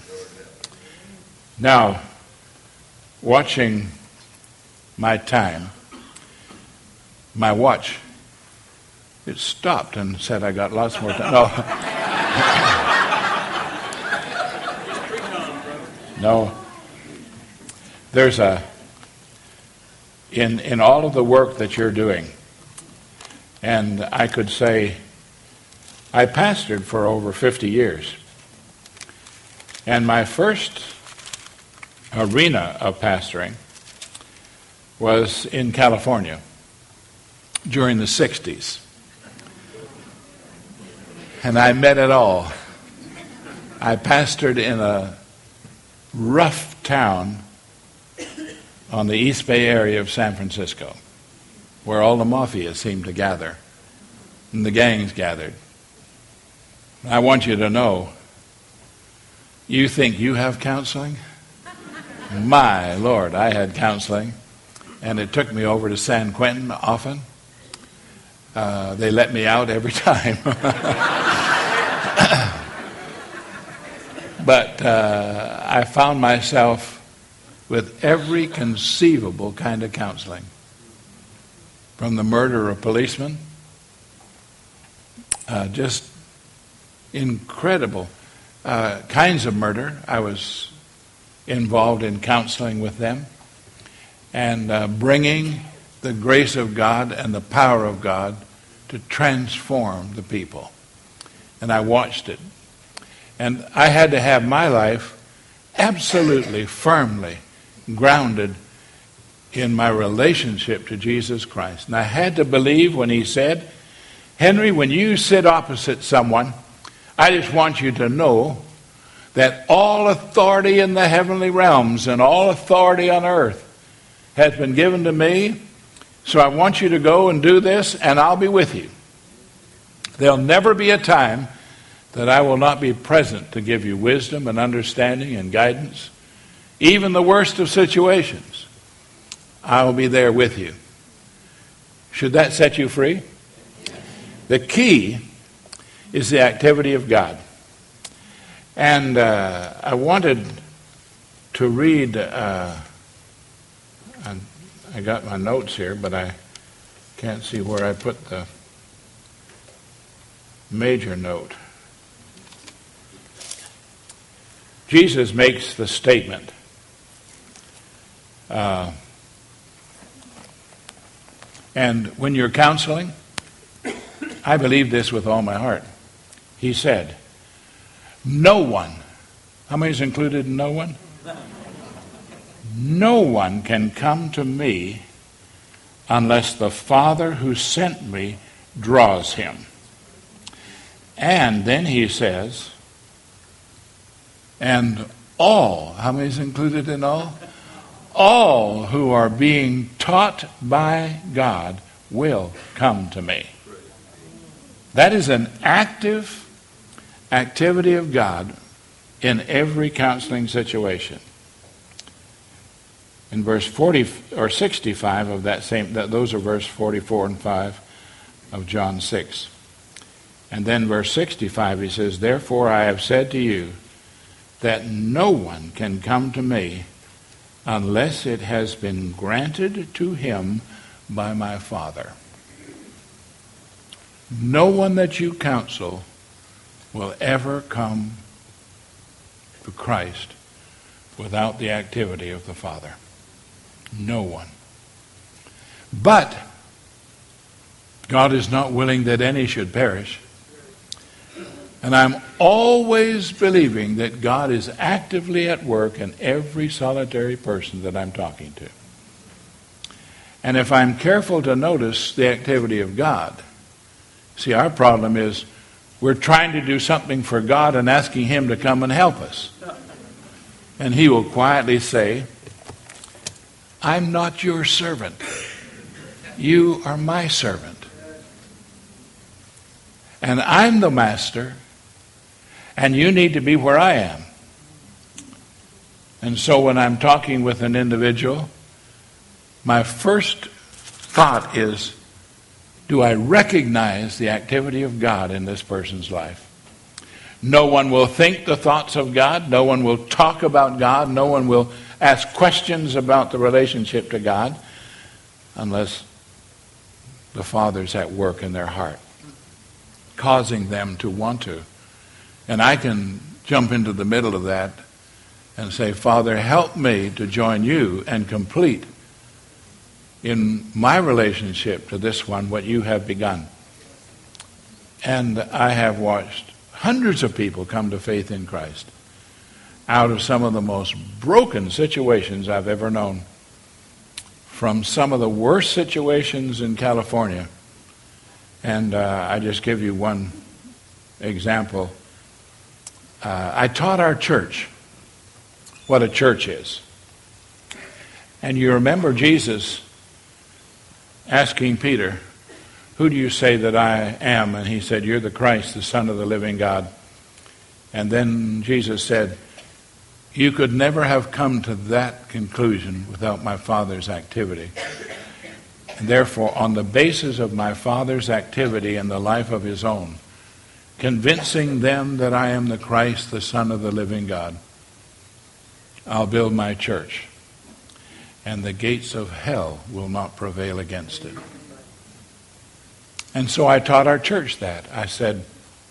Now, watching my time, my watch, it stopped and said I got lots more time. No. No. There's a, in, in all of the work that you're doing, and I could say I pastored for over fifty years. And my first arena of pastoring was in California during the sixties. And I met it all. I pastored in a rough town on the East Bay area of San Francisco, where all the mafia seemed to gather and the gangs gathered. I want you to know, you think you have counseling? My Lord, I had counseling, and it took me over to San Quentin often. Uh, they let me out every time. But uh, I found myself with every conceivable kind of counseling. From the murder of policemen, uh, just incredible uh, kinds of murder. I was involved in counseling with them and uh, bringing the grace of God and the power of God to transform the people. And I watched it. And I had to have my life absolutely, firmly grounded in my relationship to Jesus Christ. And I had to believe when he said, Henry, when you sit opposite someone, I just want you to know that all authority in the heavenly realms and all authority on earth has been given to me. So I want you to go and do this, and I'll be with you. There'll never be a time that I will not be present to give you wisdom and understanding and guidance. Even the worst of situations, I will be there with you. Should that set you free? The key is the activity of God. And uh, I wanted to read, uh, I, I got my notes here, but I can't see where I put the major note. Jesus makes the statement, uh, and when you're counseling, I believe this with all my heart. He said, no one, how many is included in no one? No one can come to me unless the Father who sent me draws him. And then he says, and all, how many is included in all? All who are being taught by God will come to me. That is an active activity of God in every counseling situation. In verse forty or sixty-five of that same, that those are verse forty-four and five of John six. And then verse sixty-five, he says, therefore I have said to you that no one can come to me unless it has been granted to him by my Father. No one that you counsel will ever come to Christ without the activity of the Father. No one. But God is not willing that any should perish. And I'm always believing that God is actively at work in every solitary person that I'm talking to. And if I'm careful to notice the activity of God, see, our problem is we're trying to do something for God and asking him to come and help us. And he will quietly say, I'm not your servant. You are my servant. And I'm the master, and you need to be where I am. And so when I'm talking with an individual, my first thought is, do I recognize the activity of God in this person's life? No one will think the thoughts of God. No one will talk about God. No one will ask questions about the relationship to God unless the Father's at work in their heart, causing them to want to. And I can jump into the middle of that and say, Father, help me to join you and complete in my relationship to this one what you have begun. And I have watched hundreds of people come to faith in Christ out of some of the most broken situations I've ever known. From some of the worst situations in California. And uh, I just give you one example. Uh, I taught our church what a church is. And you remember Jesus asking Peter, who do you say that I am? And he said, you're the Christ, the Son of the living God. And then Jesus said, you could never have come to that conclusion without my Father's activity. And therefore, on the basis of my Father's activity in the life of his own, convincing them that I am the Christ, the Son of the living God, I'll build my church, and the gates of hell will not prevail against it. And so I taught our church that. I said,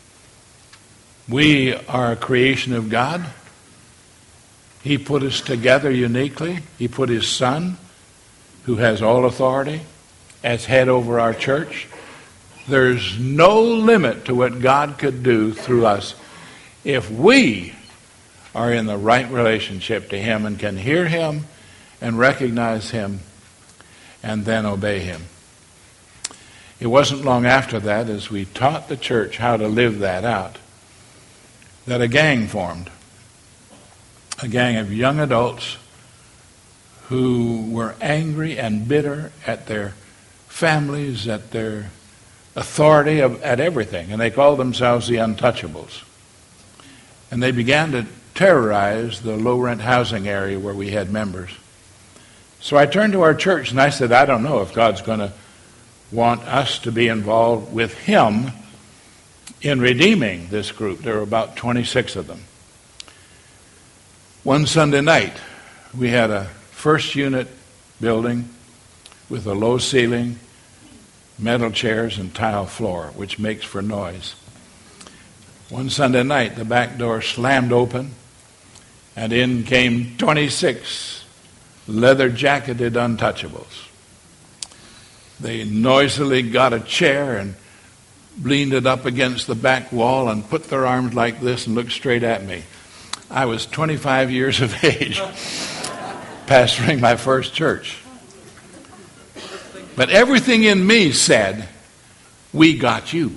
we are a creation of God. He put us together uniquely. He put his Son, who has all authority, as head over our church. There's no limit to what God could do through us if we are in the right relationship to him and can hear him and recognize him and then obey him. It wasn't long after that, as we taught the church how to live that out, that a gang formed. A gang of young adults who were angry and bitter at their families, at their authority, at everything. And they called themselves the Untouchables. And they began to terrorize the low-rent housing area where we had members. So I turned to our church and I said, I don't know if God's going to want us to be involved with him in redeeming this group. There were about twenty-six of them. One Sunday night, we had a first unit building with a low ceiling, metal chairs, and tile floor, which makes for noise. One Sunday night, the back door slammed open, and in came twenty-six leather-jacketed untouchables. They noisily got a chair and leaned it up against the back wall and put their arms like this and looked straight at me. I was twenty-five years of age, pastoring my first church. But everything in me said, we got you.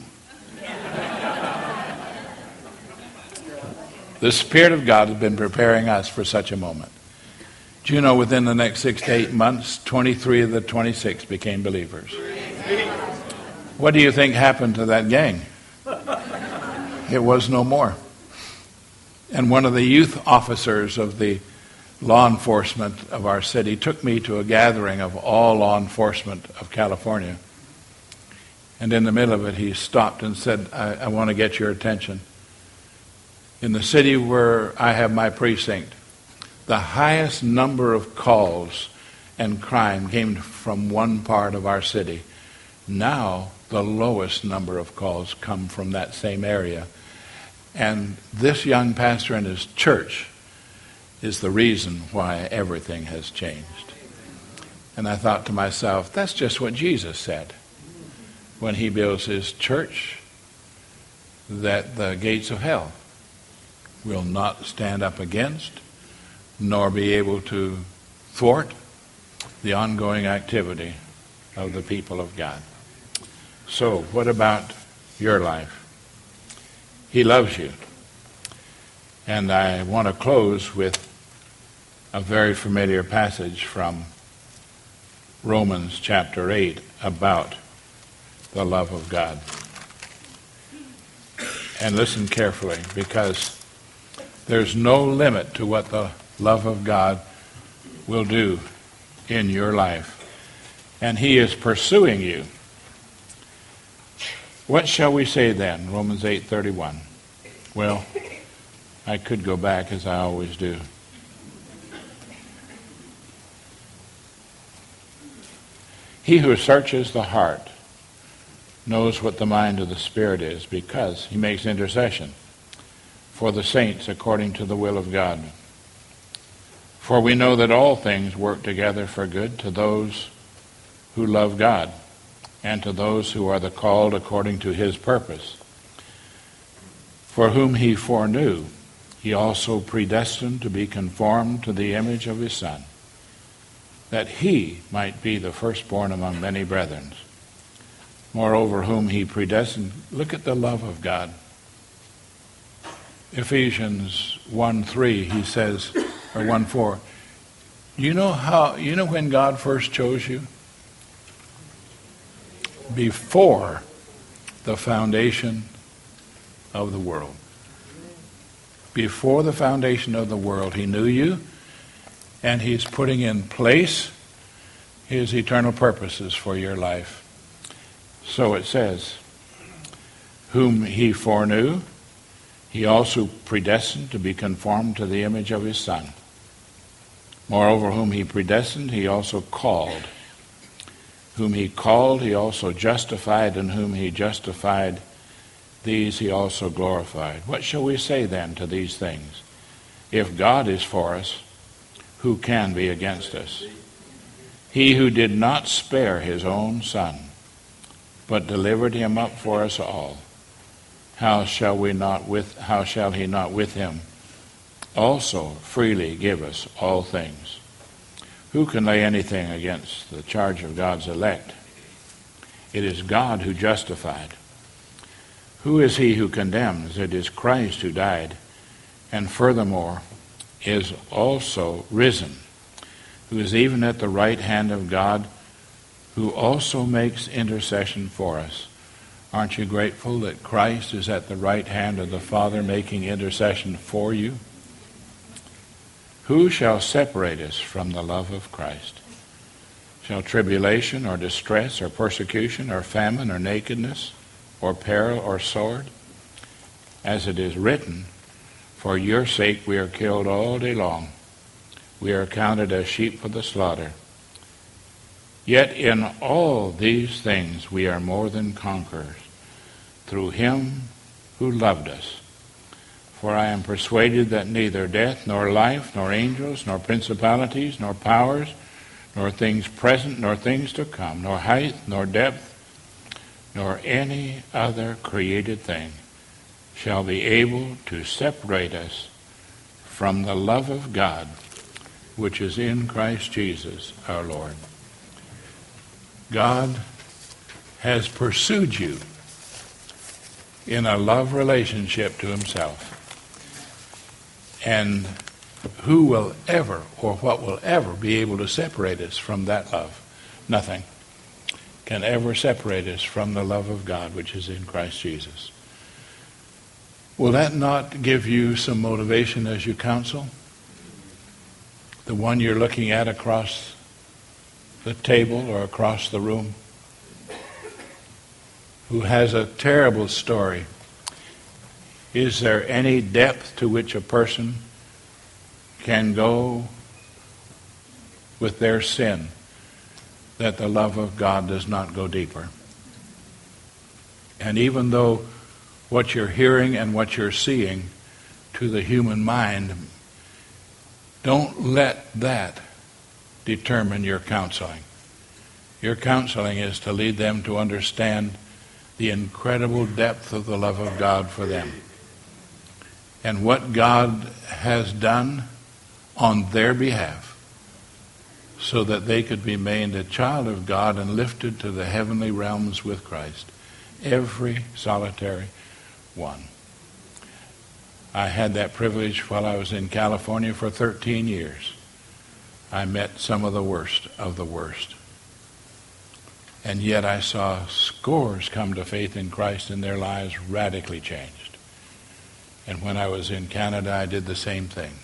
The Spirit of God has been preparing us for such a moment. Do you know within the next six to eight months, twenty-three of the twenty-six became believers? What do you think happened to that gang? It was no more. And one of the youth officers of the law enforcement of our city took me to a gathering of all law enforcement of California. And in the middle of it, he stopped and said, I, I want to get your attention. In the city where I have my precinct, the highest number of calls and crime came from one part of our city. Now, the lowest number of calls come from that same area. And this young pastor and his church is the reason why everything has changed. And I thought to myself, that's just what Jesus said when he builds his church, that the gates of hell will not stand up against, nor be able to thwart the ongoing activity of the people of God. So, what about your life? He loves you. And I want to close with a very familiar passage from Romans chapter eight about the love of God. And listen carefully, because there's no limit to what the love of God will do in your life. And he is pursuing you. What shall we say then? Romans eight thirty-one. Well, I could go back as I always do. He who searches the heart knows what the mind of the Spirit is, because he makes intercession for the saints according to the will of God. For we know that all things work together for good to those who love God, and to those who are the called according to his purpose. For whom he foreknew, he also predestined to be conformed to the image of his Son, that he might be the firstborn among many brethren. Moreover, whom he predestined, look at the love of God. Ephesians one three, he says, or one four, you know how, you know when God first chose you? Before the foundation of the world. Before the foundation of the world, he knew you, and he's putting in place his eternal purposes for your life. So it says, whom he foreknew, he also predestined to be conformed to the image of his Son. Moreover, whom he predestined, he also called. Whom he called, he also justified, and whom he justified, these he also glorified. What shall we say then to these things? If God is for us, who can be against us? He who did not spare his own Son, but delivered him up for us all, how shall we not with how shall he not with him also freely give us all things? Who can lay anything against the charge of God's elect? It is God who justified. Who is he who condemns? It is Christ who died, and furthermore is also risen, who is even at the right hand of God, who also makes intercession for us. Aren't you grateful that Christ is at the right hand of the Father making intercession for you? Who shall separate us from the love of Christ? Shall tribulation or distress or persecution or famine or nakedness or peril or sword? As it is written, for your sake we are killed all day long. We are counted as sheep for the slaughter. Yet in all these things we are more than conquerors through him who loved us. For I am persuaded that neither death, nor life, nor angels, nor principalities, nor powers, nor things present, nor things to come, nor height, nor depth, nor any other created thing shall be able to separate us from the love of God, which is in Christ Jesus our Lord. God has pursued you in a love relationship to himself. And who will ever, or what will ever be able to separate us from that love? Nothing can ever separate us from the love of God which is in Christ Jesus. Will that not give you some motivation as you counsel? The one you're looking at across the table or across the room, who has a terrible story. Is there any depth to which a person can go with their sin that the love of God does not go deeper? And even though what you're hearing and what you're seeing to the human mind, don't let that determine your counseling. Your counseling is to lead them to understand the incredible depth of the love of God for them and what God has done on their behalf so that they could be made a child of God and lifted to the heavenly realms with Christ. Every solitary one. I had that privilege while I was in California for thirteen years. I met some of the worst of the worst. And yet I saw scores come to faith in Christ and their lives radically changed. And when I was in Canada, I did the same thing.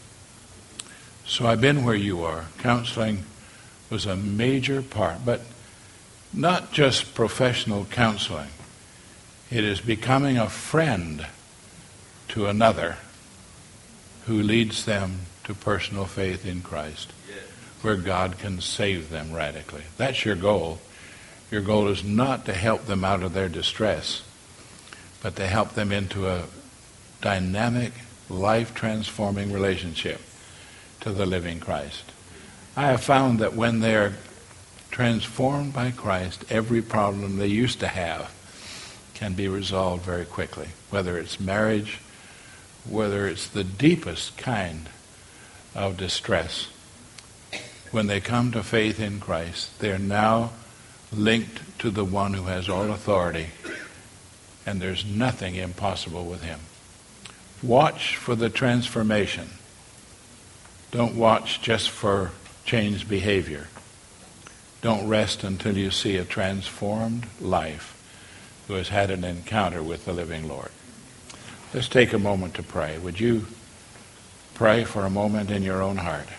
So I've been where you are. Counseling was a major part, but not just professional counseling. It is becoming a friend to another who leads them to personal faith in Christ, where God can save them radically. That's your goal. Your goal is not to help them out of their distress, but to help them into a dynamic, life-transforming relationship to the living Christ. I have found that when they are transformed by Christ, every problem they used to have can be resolved very quickly, whether it's marriage, whether it's the deepest kind of distress. When they come to faith in Christ, they are now linked to the one who has all authority, and there's nothing impossible with him. Watch for the transformation. Don't watch just for changed behavior. Don't rest until you see a transformed life who has had an encounter with the living Lord. Let's take a moment to pray. Would you pray for a moment in your own heart?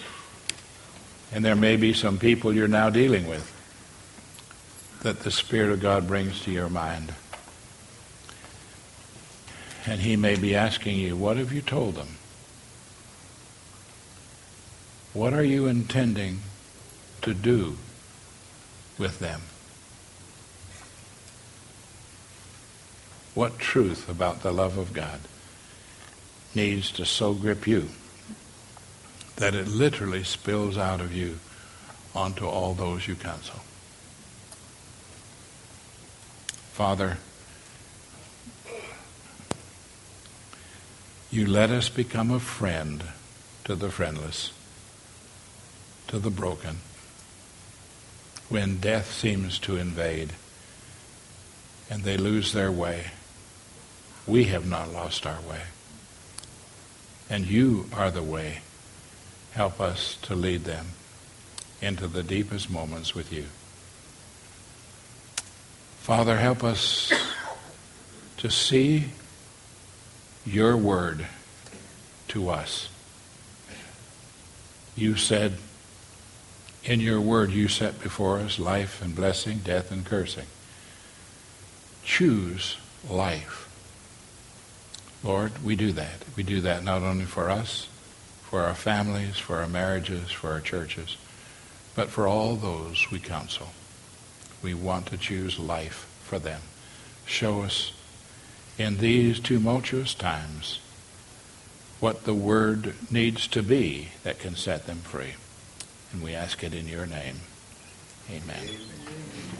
And there may be some people you're now dealing with that the Spirit of God brings to your mind. And he may be asking you, what have you told them? What are you intending to do with them? What truth about the love of God needs to so grip you that it literally spills out of you onto all those you counsel? Father, you let us become a friend to the friendless, to the broken, when death seems to invade and they lose their way. We have not lost our way. And you are the way. Help us to lead them into the deepest moments with you. Father, help us to see your word to us. You said, in your word you set before us life and blessing, death and cursing. Choose life. Lord, we do that. We do that not only for us, for our families, for our marriages, for our churches, but for all those we counsel. We want to choose life for them. Show us in these tumultuous times what the word needs to be that can set them free. And we ask it in your name. Amen.